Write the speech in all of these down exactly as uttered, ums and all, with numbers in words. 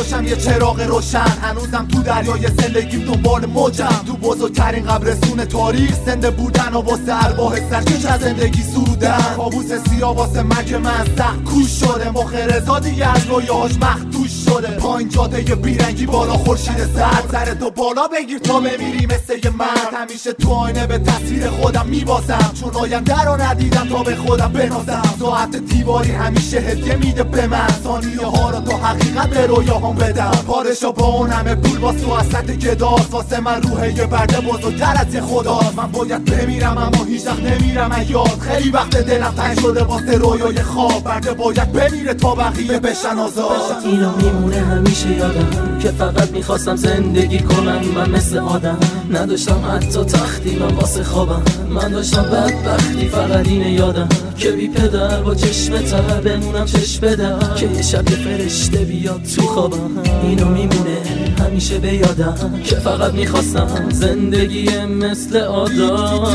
باشم یه چراغ روشن. هنوزم تو دریای زندگیم دنبال موجم، تو بزرگترین قبرستون تاریخ زنده بودن و واسه ارواح سرکش از زندگی سرودن. کابوس سیاه واسه من که من سخت کوش شده، مخ رضا دیگه از رویاهاش مخدوش شده. پایین جاده یه بیرنگی بالا خورشید سرد، سر تو بالا بگیر تا بمیری مثل یه مرد. همیشه تو آینه به تصویر خودم میباسم، چون آینده رو ندیدم تا به خودم بنازم. ساعت دیواری همیشه هدیه میده به من، ثانیه ها رو تا حقیقت به رویاهام بدم. پارشا با اون همه پول باز تو وسط گداست، واسه من روحه یه برده بزرگتر از یه خداست. من باید بمیرم اما هیچ وقت نمیرم از یاد، خیلی وقت دلم تنگ شده واسه رویای خواب. برده باید بمیره تا بقیه بشن آزاد. اینا میمونه همیشه یادم که فقط میخواستم زندگی کنم. من مثل آدم نداشتم حتی تختی من واسه خوابم. من داشتم بدبختی فقط اینه یادم که بی پدر با چشم تر بمونم چشم بدر، که یه شب یه فرشته بیاد تو خوابم. اینو میمونه همیشه به یادم که فقط میخواستم زندگی مثل آدم.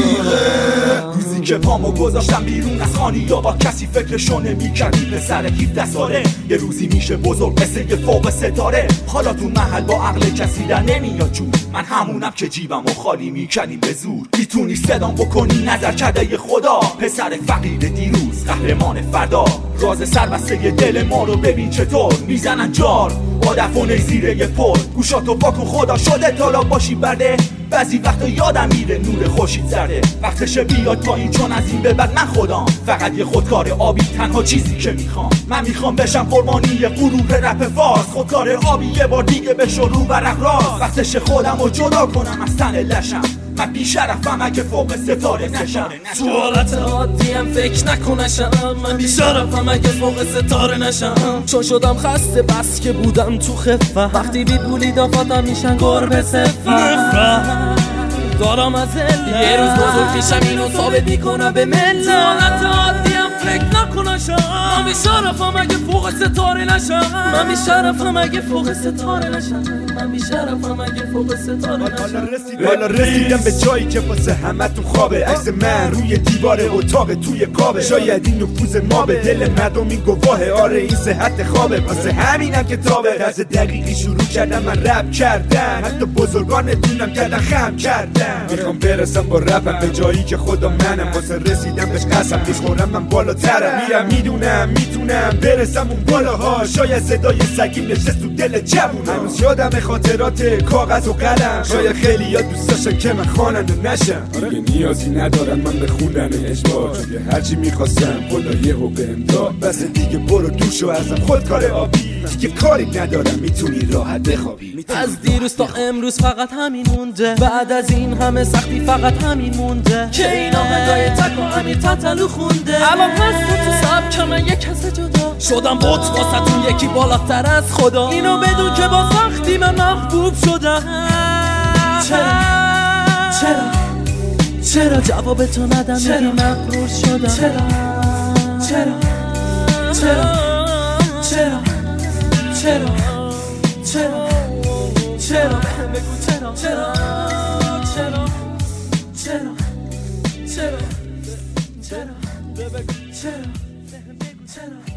روزی که پامو گذاشتم بیرون از خانی یا با کسی فکرشو نمی‌کردی، پسر هفده ساله یه روزی میشه بزرگ مثل یه فوق ستاره. حالا تو محل با عقل کسی در نمیاد جور، من همونم که جیبمو خالی میکنیم به زور. میتونی صدام بکنی نظر کرده ی خدا، پسر فقیر دیروز قهرمان فردا. راز سربسته دل ما رو ببین چطور میزنن جار با دفونه زیره یه پر. گوشاتو واکن خدا شده تالا باشی برده، بعضی وقتا یادم میره نور خورشید زرده. وقتشه بیاد پایین چون از این به بعد من خودم فقط یه خودکار آبی، تنها چیزی که میخوام. من میخوام بشم قربانی غرور رپ فارس، خودکار آبی یه بار دیگه بشو رو برق راست. وقتشه خودم رو جدا کنم از تن لشم، من بیشرفم اگه فوق ستاره نشم. تو حالت عادیم فکر نکنشم، من بیشرفم اگه فوق ستاره نشم. چون شدم خسته بس که بودم تو خفه، وقتی بی پولی دافاتم میشن گربه سفر. دارم از ال یه روز بزرگ میشم اینو ثابت میکنم به ملت. حالت عادیم فکر نکنشم، من بیشرفم اگه فوق ستاره نشم. من بیشرفم اگه فوق ستاره نشم. من بیشرفم اگه فوق ستاره نشم. حالا رسیدم به جایی که واسه همه تو خوابه. عکس من روی دیوار اتاق توی قابه. شاید این نفوذ ما به دل مردم این گواهه، آره این صحت خوابه. واسه همینم کتابه طرز دقیقی شروع کردم من رپ کردن، حتی بزرگان دونم کردن خم کردن. میخوام برسم با رپم به جایی که خدا منم، واسه رسیدم بهش قسم میخورم من بالاترم. میرم میدونم میتونم برسم اون بالاها، شاید صدای سگیم نشست تو دل جوونا. هنوز یادم خاطرات کاغذ و قلم، شاید خیلی یاد دوست داشتن که من خواننده نشم. دیگه نیازی ندارم من به خوندن اجبار، چون که هرچی میخواستم خدا یهو بهم داد. بس دیگه برو دوشو ازم خودکار آبی، دیگه کاری ندارم میتونی راحت بخوابی. از دیروز تا امروز فقط همین مونده، بعد از این همه سختی فقط همین مونده که این آهنگای تک و امیر تتلو خونده. الان هست تو سبک من یک کس جدا شدم، بوت واسه تو یکی بالاتر از خدا. اینو بدون که با سختی من محبوب شدم. چرا چرا چرا جواب تو ندم میگی مغرور شدم. چرا چرا چرا چرا چرا چرا چرا بهم بگو چرا چرا چرا چرا چرا چرا چرا چرا